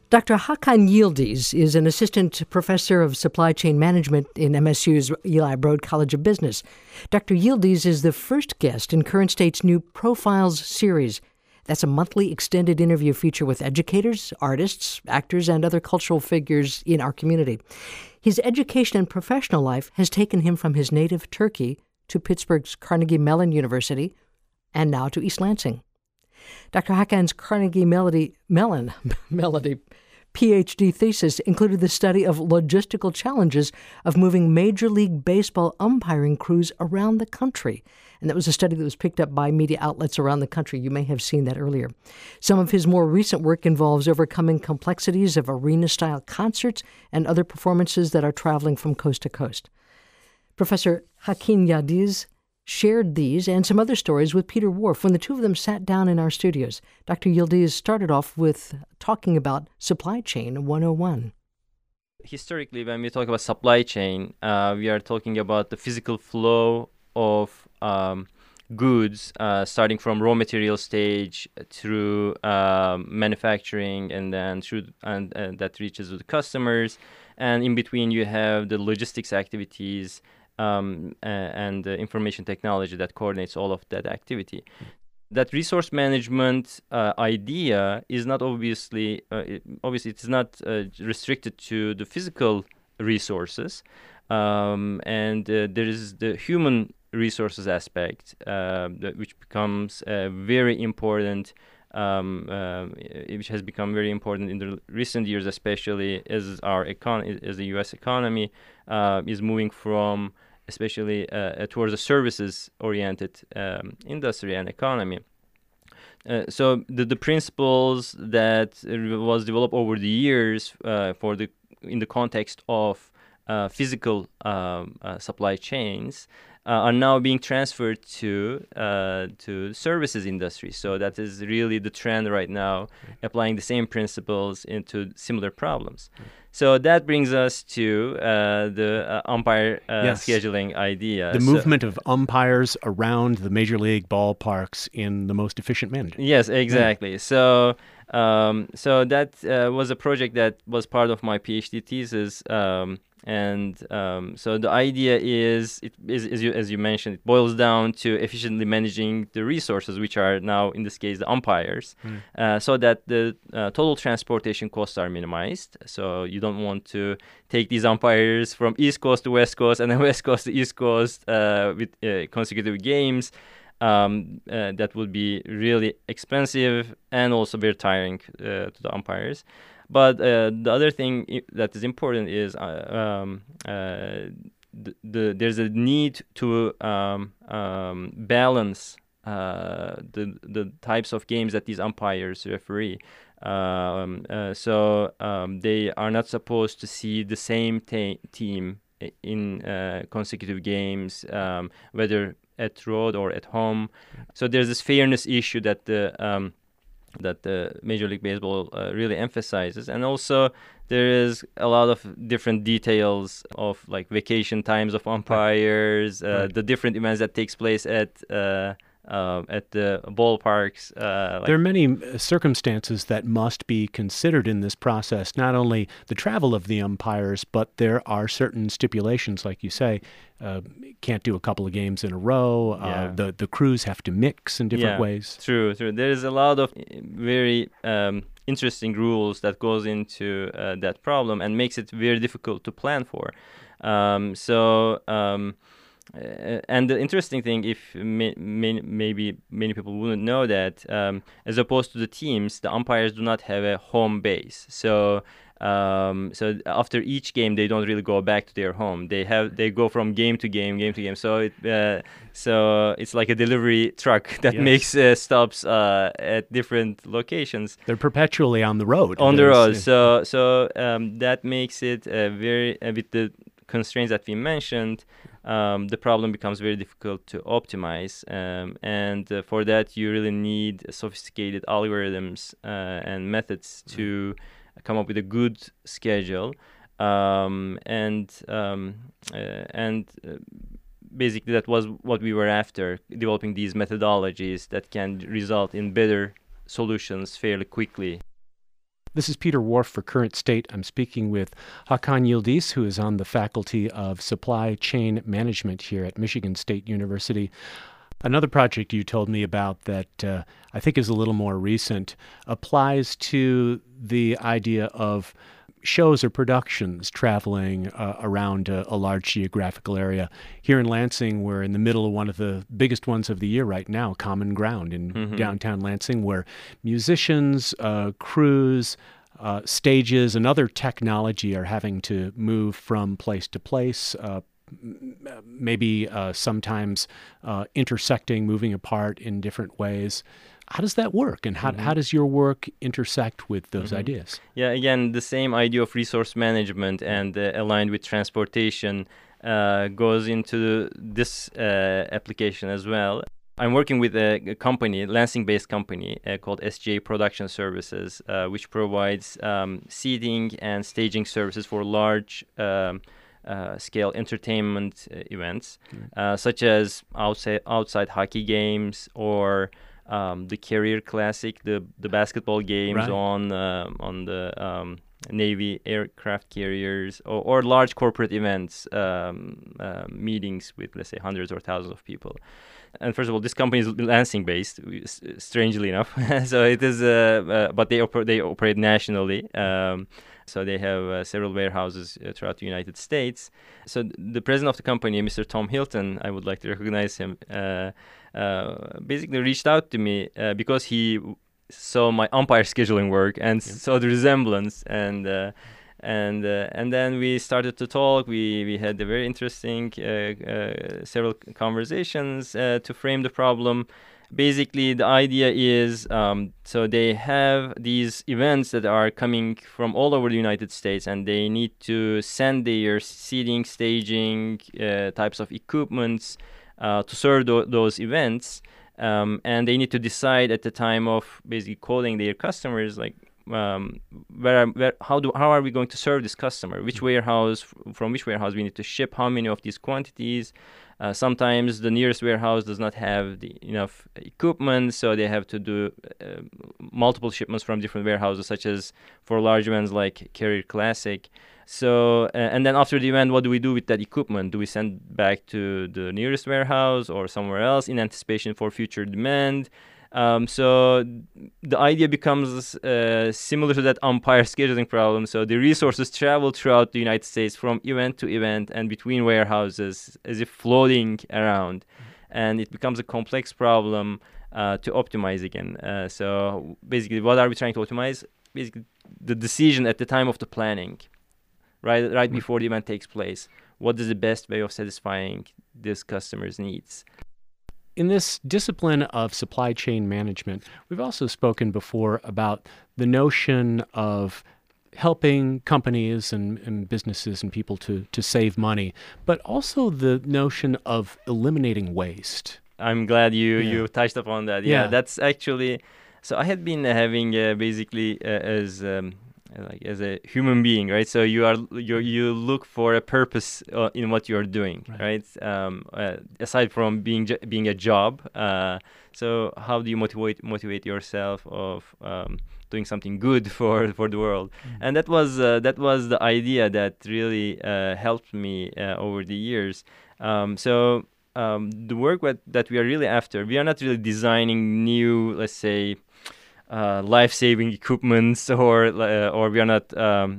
Dr. Hakan Yildiz is an assistant professor of supply chain management in MSU's Eli Broad College of Business. Dr. Yildiz is the first guest in Current State's new Profiles series. That's a monthly extended interview feature with educators, artists, actors, and other cultural figures in our community. His education and professional life has taken him from his native Turkey to Pittsburgh's Carnegie Mellon University and now to East Lansing. Dr. Hakan's Carnegie Mellon PhD thesis included the study of logistical challenges of moving Major League Baseball umpiring crews around the country. And that was a study that was picked up by media outlets around the country. You may have seen that earlier. Some of his more recent work involves overcoming complexities of arena-style concerts and other performances that are traveling from coast to coast. Professor Hakan Yildiz shared these and some other stories with Peter Whorf when the two of them sat down in our studios. Dr. Yildiz started off with talking about Supply Chain 101. Historically, when we talk about supply chain, we are talking about the physical flow of goods, starting from raw material stage through manufacturing, and then through and that reaches to the customers. And in between, you have the logistics activities and information technology that coordinates all of that activity. That resource management idea is not obviously it's not restricted to the physical resources, and there is the human resources aspect, which becomes very important. Which has become very important in the recent years, especially as as the U.S. economy is moving from especially towards a services-oriented industry and economy. So the principles that was developed over the years in the context of physical supply chains are now being transferred to services industry. So that is really the trend right now, applying the same principles into similar problems. So that brings us to the umpire scheduling idea. The movement of umpires around the major league ballparks in the most efficient manner. Yes, exactly. So that was a project that was part of my PhD thesis. So the idea is, as you mentioned, it boils down to efficiently managing the resources, which are now, in this case, the umpires, so that the total transportation costs are minimized. So you don't want to take these umpires from East Coast to West Coast and then West Coast to East Coast with consecutive games. That would be really expensive and also very tiring to the umpires. But the other thing that is important is there's a need to balance the types of games that these umpires referee. So they are not supposed to see the same team in consecutive games, whether at road or at home. So there's this fairness issue that the Major League Baseball really emphasizes. And also there is a lot of different details of like vacation times of umpires, the different events that takes place at the ballparks. There are many circumstances that must be considered in this process, not only the travel of the umpires, but there are certain stipulations, like you say, can't do a couple of games in a row. The crews have to mix in different ways. True. There is a lot of very interesting rules that goes into that problem and makes it very difficult to plan for. And the interesting thing, if maybe many people wouldn't know that, as opposed to the teams, the umpires do not have a home base. So after each game, they don't really go back to their home. They go from game to game. So it's like a delivery truck that makes stops at different locations. They're perpetually on the road. On the road. So that makes it very with the constraints that we mentioned. The problem becomes very difficult to optimize, and for that you really need sophisticated algorithms and methods to come up with a good schedule, basically that was what we were after, developing these methodologies that can result in better solutions fairly quickly. This is Peter Whorf for Current State. I'm speaking with Hakan Yildiz, who is on the Faculty of Supply Chain Management here at Michigan State University. Another project you told me about that I think is a little more recent applies to the idea of shows or productions traveling around a large geographical area. Here in Lansing, we're in the middle of one of the biggest ones of the year right now, Common Ground in downtown Lansing, where musicians, crews, stages, and other technology are having to move from place to place, maybe sometimes intersecting, moving apart in different ways. How does that work, and how does your work intersect with those ideas? Yeah, again, the same idea of resource management and aligned with transportation goes into this application as well. I'm working with a company, Lansing-based company called SJ Production Services, which provides seating and staging services for large scale entertainment events, such as outside hockey games or the Carrier Classic, the basketball games on the Navy aircraft carriers, or large corporate events, meetings with, let's say, hundreds or thousands of people. And first of all, this company is Lansing-based, strangely enough. So it is, but they operate nationally. So they have several warehouses throughout the United States. So the president of the company, Mr. Tom Hilton, I would like to recognize him, basically reached out to me because he saw my umpire scheduling work and saw the resemblance. And then we started to talk. We had a very interesting several conversations to frame the problem. Basically, the idea is, so they have these events that are coming from all over the United States, and they need to send their seating, staging types of equipments to serve those events. And they need to decide at the time of basically calling their customers, like, how are we going to serve this customer? Which warehouse, from which warehouse we need to ship how many of these quantities? Sometimes the nearest warehouse does not have enough equipment, so they have to do multiple shipments from different warehouses, such as for large events like Carrier Classic. So, and then after the event, what do we do with that equipment? Do we send back to the nearest warehouse or somewhere else in anticipation for future demand? So the idea becomes similar to that umpire scheduling problem. So the resources travel throughout the United States from event to event and between warehouses as if floating around. And it becomes a complex problem to optimize again. So basically, what are we trying to optimize? Basically, the decision at the time of the planning, right before the event takes place. What is the best way of satisfying this customer's needs? In this discipline of supply chain management, we've also spoken before about the notion of helping companies and businesses and people to save money, but also the notion of eliminating waste. I'm glad you touched upon that. Yeah, that's actually... So I had been having basically as a human being, right? So you look for a purpose in what you're doing, right? Aside from being a job. So how do you motivate yourself of doing something good for the world? And that was the idea that really helped me over the years. So the work that we are really after, we are not really designing new, let's say, life-saving equipments, or we are not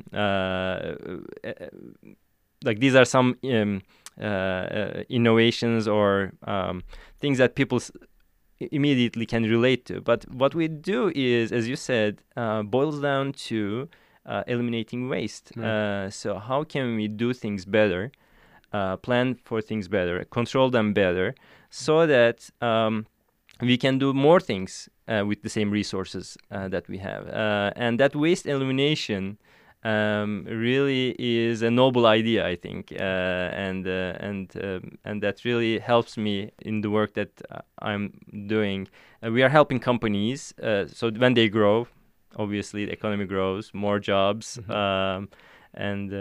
like these are some innovations or things that people immediately can relate to. But what we do is, as you said, boils down to eliminating waste. So how can we do things better, plan for things better, control them better, so that we can do more things with the same resources that we have. And that waste elimination really is a noble idea, I think, and that really helps me in the work that I'm doing. We are helping companies, so when they grow, obviously the economy grows, more jobs, and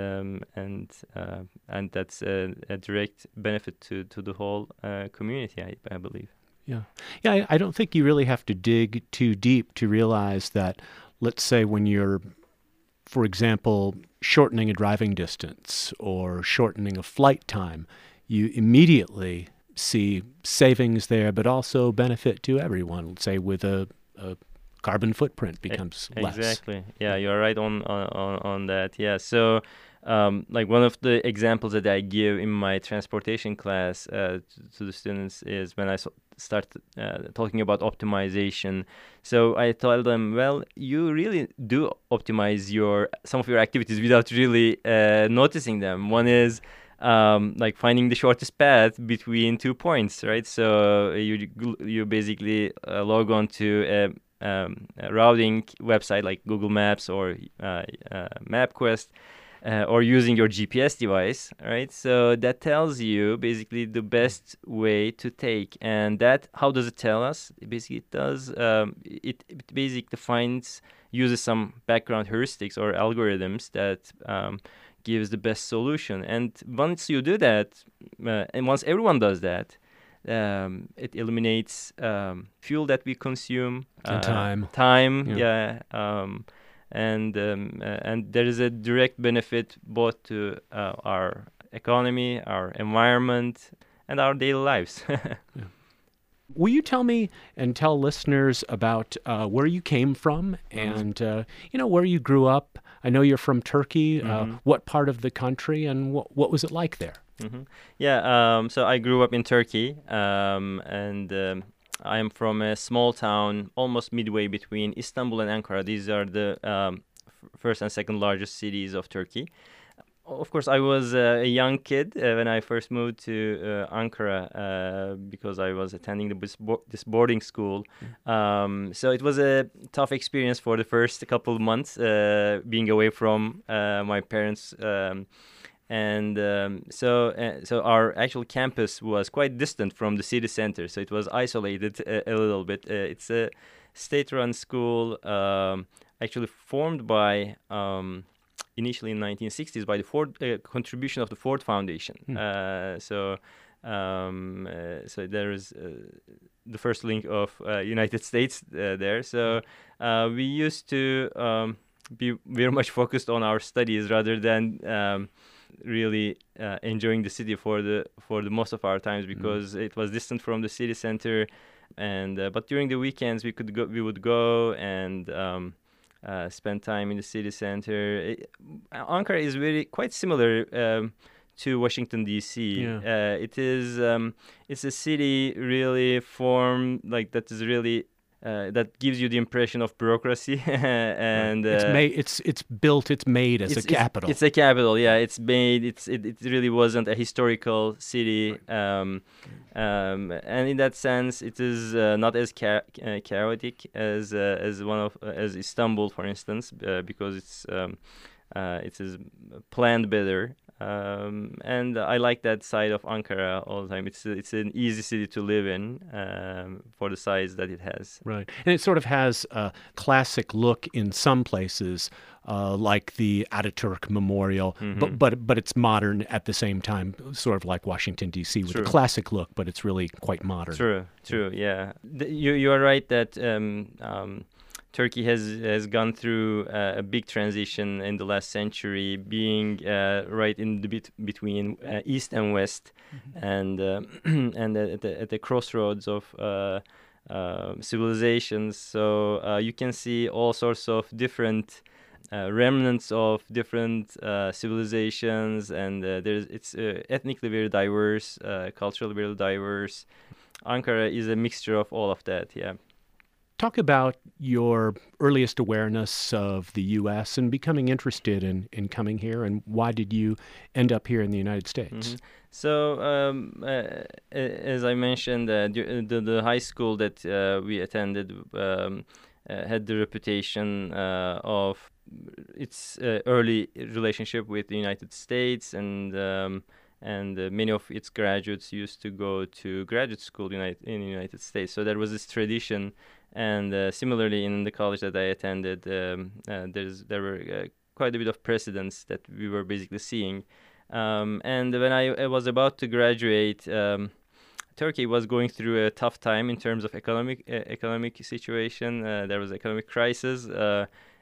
that's a direct benefit to the whole community, I believe. Yeah. I don't think you really have to dig too deep to realize that, let's say when you're for example, shortening a driving distance or shortening a flight time, you immediately see savings there, but also benefit to everyone. Let's say with a carbon footprint becomes less. Exactly. Yeah, you're right on that. Yeah. So, like one of the examples that I give in my transportation class to the students is when I start talking about optimization. So I tell them, well, you really do optimize some of your activities without really noticing them. One is like finding the shortest path between 2 points, right? So you basically log on to a routing website like Google Maps or MapQuest, or using your GPS device, right? So that tells you basically the best way to take. And that, how does it tell us? Basically, it does, it basically uses some background heuristics or algorithms that gives the best solution. And once you do that, and once everyone does that, it eliminates fuel that we consume. And time. And there is a direct benefit both to our economy, our environment, and our daily lives. Yeah. Will you tell me and tell listeners about where you came from and where you grew up? I know you're from Turkey. What part of the country, and what was it like there? Yeah, so I grew up in Turkey, and I'm from a small town almost midway between Istanbul and Ankara. These are the first and second largest cities of Turkey. Of course, I was a young kid when I first moved to Ankara because I was attending this boarding school. So it was a tough experience for the first couple of months being away from my parents. So our actual campus was quite distant from the city center, so it was isolated a little bit. It's a state-run school, actually formed by initially in 1960s by the Ford contribution of the Ford Foundation. So there is the first link of United States there. So we used to be very much focused on our studies rather than really enjoying the city for the most of our times, because it was distant from the city center, and but during the weekends we would go and spend time in the city center. Ankara is quite similar to Washington D.C. Yeah. It's a city really formed like that is really. That gives you the impression of bureaucracy, and it's built. It's made as a capital. It's a capital, yeah. It's made. It really wasn't a historical city, and in that sense, it is not as chaotic as Istanbul, for instance, because it is planned better. And I like that side of Ankara all the time. It's an easy city to live in for the size that it has. Right, and it sort of has a classic look in some places, like the Ataturk Memorial, but it's modern at the same time, sort of like Washington D.C. with a classic look, but it's really quite modern. True, yeah. You are right that Turkey has gone through a big transition in the last century, being right in the between East and West, and at the crossroads of civilizations. So you can see all sorts of different remnants of different civilizations, and it's ethnically very diverse, culturally very diverse. Ankara is a mixture of all of that. Yeah. Talk about your earliest awareness of the U.S. and becoming interested in coming here, and why did you end up here in the United States? So, as I mentioned, the high school that we attended had the reputation of its early relationship with the United States, and many of its graduates used to go to graduate school in the United States. So there was this tradition. And similarly, in the college that I attended, there were quite a bit of precedents that we were basically seeing. And when I was about to graduate, Turkey was going through a tough time in terms of economic situation. There was economic crisis,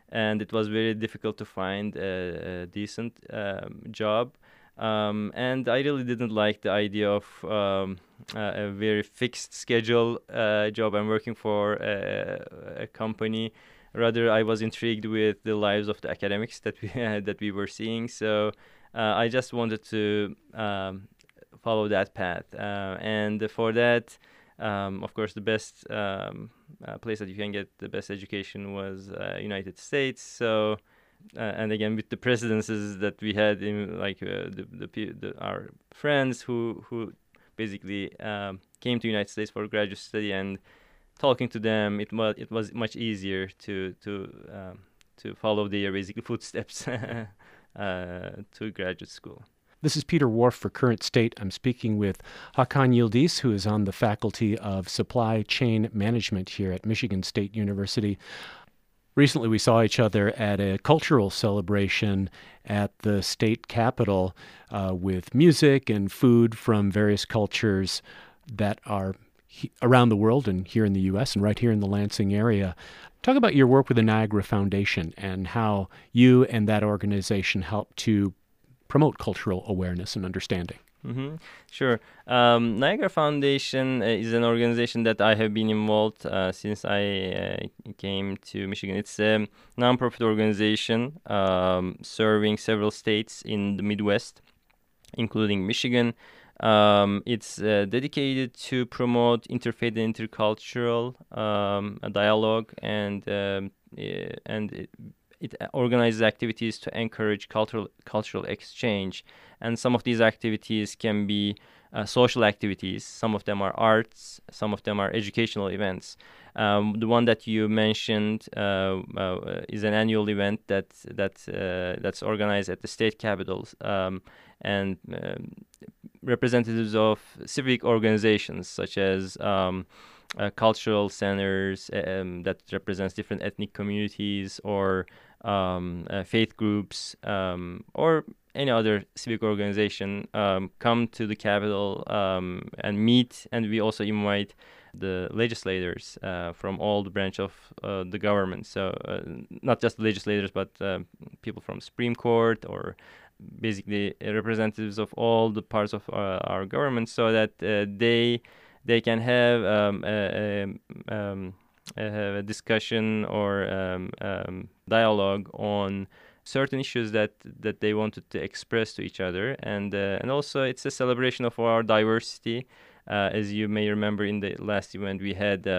and it was very difficult to find a decent job. And I really didn't like the idea of a very fixed schedule job. I'm working for a company. Rather, I was intrigued with the lives of the academics that we that we were seeing. So I just wanted to follow that path. And for that, of course, the best place that you can get the best education was United States. So. And again, with the presidencies that we had in our friends who basically came to United States for graduate study, and talking to them, it was much easier to follow their basically footsteps to graduate school. This is Peter Whorf for Current State. I'm speaking with Hakan Yildiz, who is on the Faculty of Supply Chain Management here at Michigan State University. Recently, we saw each other at a cultural celebration at the state capitol with music and food from various cultures that are around the world and here in the U.S. and right here in the Lansing area. Talk about your work with the Niagara Foundation and how you and that organization help to promote cultural awareness and understanding. Mm-hmm. Sure. Niagara Foundation is an organization that I have been involved since I came to Michigan. It's a nonprofit organization serving several states in the Midwest, including Michigan. It's dedicated to promote interfaith and intercultural dialogue, and it organizes activities to encourage cultural exchange. And some of these activities can be social activities. Some of them are arts. Some of them are educational events. The one that you mentioned is an annual event that's organized at the state capitals, and representatives of civic organizations such as cultural centers that represents different ethnic communities, or faith groups, or any other civic organization come to the Capitol and meet, and we also invite the legislators from all the branch of the government. So not just legislators, but people from Supreme Court, or basically representatives of all the parts of our government, so that they can have a discussion or dialogue on certain issues that they wanted to express to each other, and also it's a celebration of our diversity. As you may remember, in the last event we had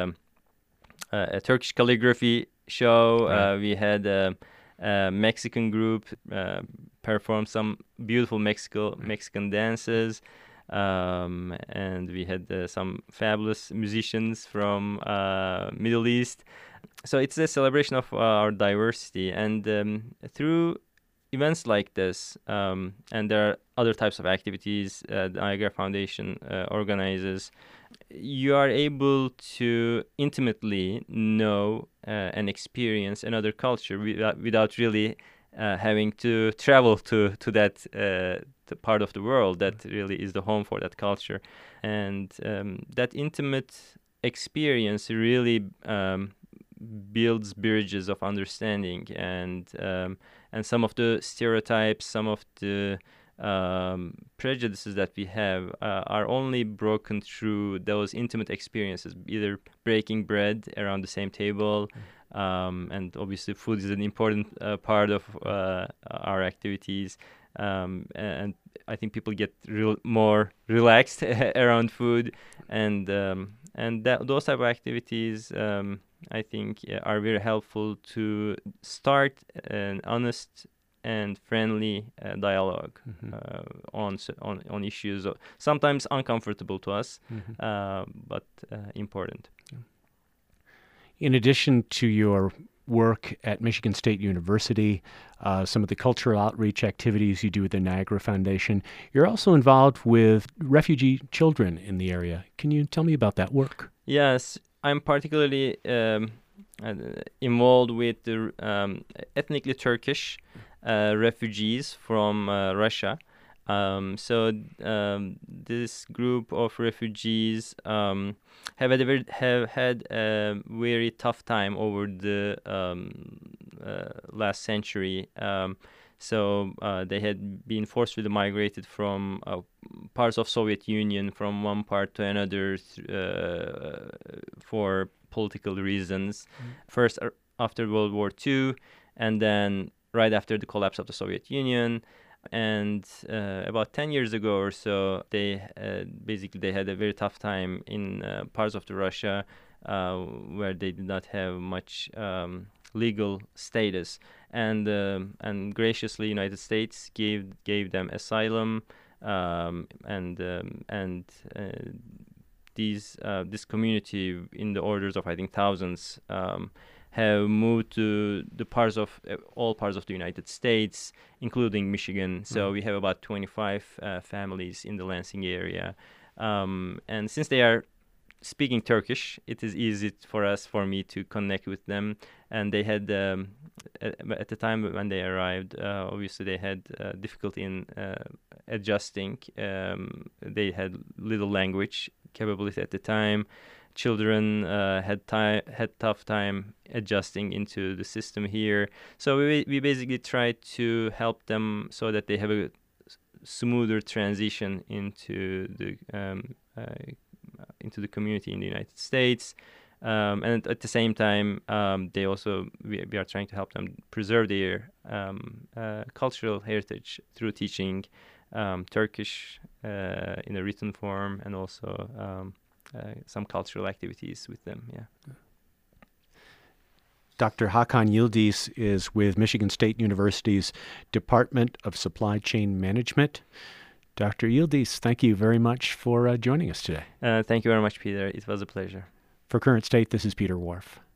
a Turkish calligraphy show. Right. We had a Mexican group perform some beautiful Mexican dances, and we had some fabulous musicians from Middle East. So it's a celebration of our diversity, and through events like this, and there are other types of activities the Niagara Foundation organizes, you are able to intimately know and experience another culture without really having to travel to that the part of the world that really is the home for that culture. And that intimate experience really builds bridges of understanding, and some of the stereotypes, some of the prejudices that we have are only broken through those intimate experiences, either breaking bread around the same table, and obviously food is an important part of our activities, and I think people get more relaxed around food, and those type of activities I think are very helpful to start an honest and friendly dialogue on issues sometimes uncomfortable to us, but important. In addition to your work at Michigan State University, some of the cultural outreach activities you do with the Niagara Foundation, you're also involved with refugee children in the area. Can you tell me about that work? Yes, I'm particularly involved with the ethnically Turkish refugees from Russia. So this group of refugees have had a very tough time over the last century. So they had been forcibly migrated from parts of Soviet Union from one part to another for political reasons. First after World War II, and then right after the collapse of the Soviet Union. And about 10 years ago or so, they had a very tough time in parts of the Russia where they did not have much legal status, and graciously United States gave them asylum, and this community in the orders of, I think, thousands have moved to all parts of the United States, including Michigan. So we have about 25 families in the Lansing area, and since they are speaking Turkish, it is easy for me to connect with them. And they had at the time when they arrived, obviously they had difficulty in adjusting. They had little language capability at the time. Children had tough time adjusting into the system here. So we basically tried to help them so that they have a smoother transition into the community in the United States. And at the same time, we are trying to help them preserve their cultural heritage through teaching Turkish in a written form, and also some cultural activities with them. Yeah. Dr. Hakan Yildiz is with Michigan State University's Department of Supply Chain Management. Dr. Yildiz, thank you very much for joining us today. Thank you very much, Peter. It was a pleasure. For Current State, this is Peter Wharf.